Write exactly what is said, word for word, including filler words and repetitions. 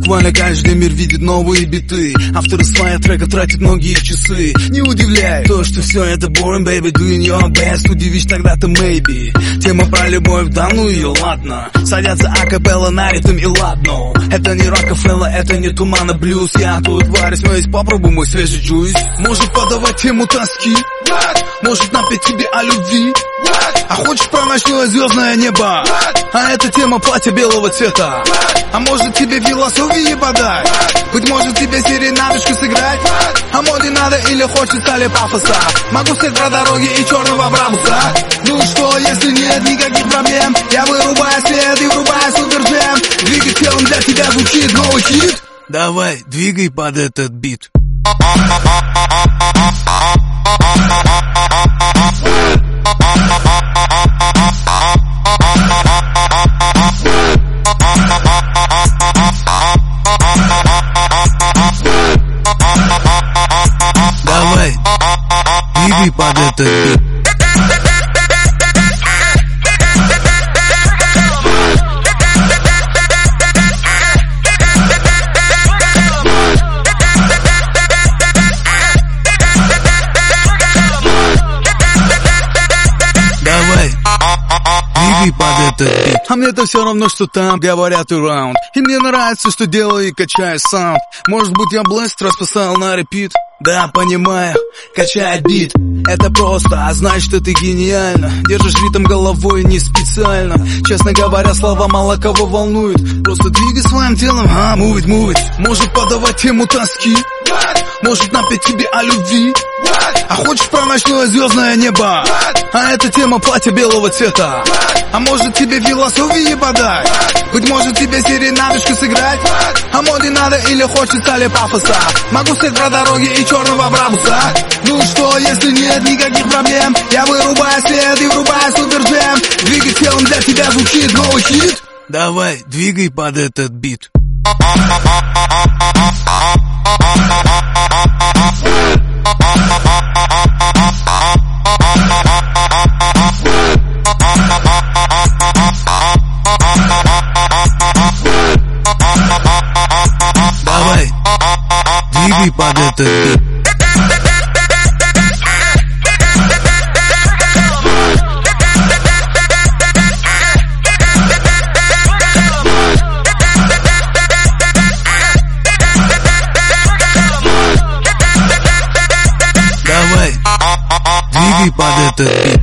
Буквально каждый мир видит новые биты. Авторы своих трека тратят многие часы. Не удивляй то, что все это boring, baby, doing your best. Удивишь тогда ты maybe. Тема про любовь, да ну ее, ладно. Садятся акапелла на ритм и ладно. Это не Рокфеллер, это не Туман и блюз. Я тут варюсь, но есть попробуй мой свежий джуйс. Может подавать тему тоски, может напеть тебе о любви. А хочешь про ночное звездное небо? А это тема платья белого цвета. А может тебе философии подать? Быть может тебе серенадочку сыграть? А моде надо или хочется ли пафоса? Могу сказать про дороги и черного Брамуса. Ну что, если нет никаких проблем, я вырубаю свет и врубаю супер-джем. Двигай телом, для тебя звучит новый хит. Давай, двигай под этот бит. Давай, двигай под этот бит. Давай, двигай под этот бит. А мне-то все равно, что там говорят around. И мне нравится, что делаю и качаю саунд. Может быть я блест расписал на репит. Да, понимаю, качает бит. Это просто, а значит, что ты гениально. Держишь ритм головой не специально. Честно говоря, слова мало кого волнуют. Просто двигай своим телом, а, move it, move it. Может подавать тему тоски, может напеть тебе о любви. А хочешь про ночное звездное небо? А это тема платья белого цвета. А может тебе философии подать? Быть может тебе серенадочку сыграть? А моде надо или хочется ли пафоса? Могу сказать про дороги и черного Брамуса. Ну что, если нет никаких проблем, я вырубаю свет и врубаю супер-джем. Двигай телом, для тебя звучит новый хит. Давай, двигай под этот бит. Давай, двигай под этот бит. Давай, двигай под этот бит.